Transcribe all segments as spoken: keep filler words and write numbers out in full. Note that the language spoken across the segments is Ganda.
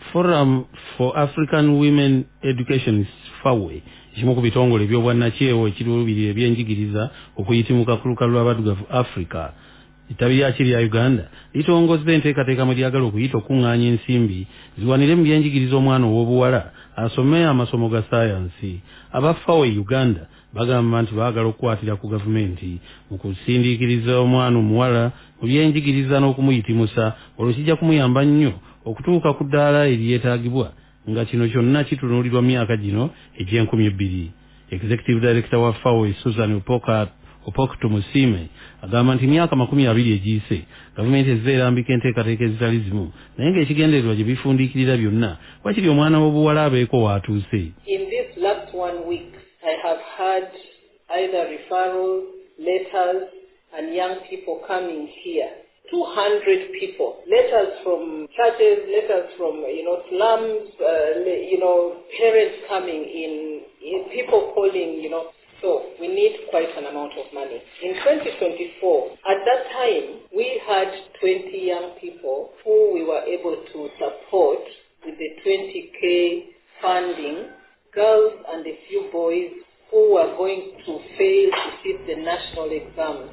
Forum for African Women Education FAWE kimu ku bitongole by'obwannakyewo ekiruubirira ebyenjigiriza okuyitimuka ku lukalu lw'abaddugavu Africa. Ettabi lyakyo lya Uganda litongozza enteekateeka mwe lyagala okuyita okuŋŋaanya ensimbi ziwanire mu byenjigiriza omwana ow'obuwala asome amasomo ga saayansi. Aba FAWE Uganda bagamba nti baagala okukwatira ku gavumenti mu kusindiikiriza omwana omuwala mu byenjigiriza n'okumuyitimusa olwo kijja kumuyamba nnyo okutuuka ku ddaala eryetaagibwa nga kino kyonna kitunuulirwa myaka gino egy'enkumi ebbiri. Executive Director wa FAWE Susan Upoka Opokto Musime agamba nti myaka makumi abiri egiyise gavumenti ezze erambika enteekateeka ezitali zimu naye ng'ekigendererwa gye bifundiikirira byonna wakiri omwana w'obuwala abeeko waatuuse. In this last one week I have had either referrals, letters and young people coming here. two hundred people, letters from churches, letters from, you know, slums, uh, you know, parents coming in, in, people calling, you know. So we need quite an amount of money. In twenty twenty-four, at that time, we had twenty young people who we were able to support with the twenty K funding, girls and a few boys who were going to fail to sit the national exams.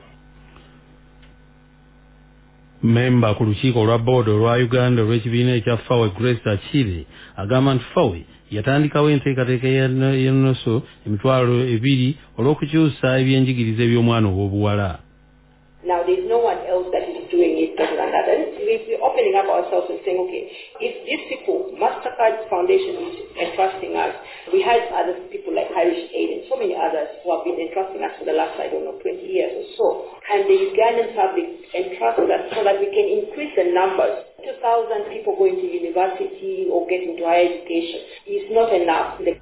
Memba ku lukiiko olwa board olwa Uganda olw'ekibiina ekya FAWE Grace Achille agamba nti FAWE yatandikawo enteekateeka y'ennusu emitwalo ebiri olw'okukyusa ebyenjigiriza eby'omwana ow'obuwala. Now there's no one else that is doing it better than that. And we're opening up ourselves and saying, okay, if these people, MasterCard Foundation is entrusting us, we had other people like Irish Aid and so many others who have been entrusting us for the last, I don't know, twenty years or so. And the Ugandan public entrust us so that we can increase the numbers. two thousand people going to university or getting to higher education is not enough. The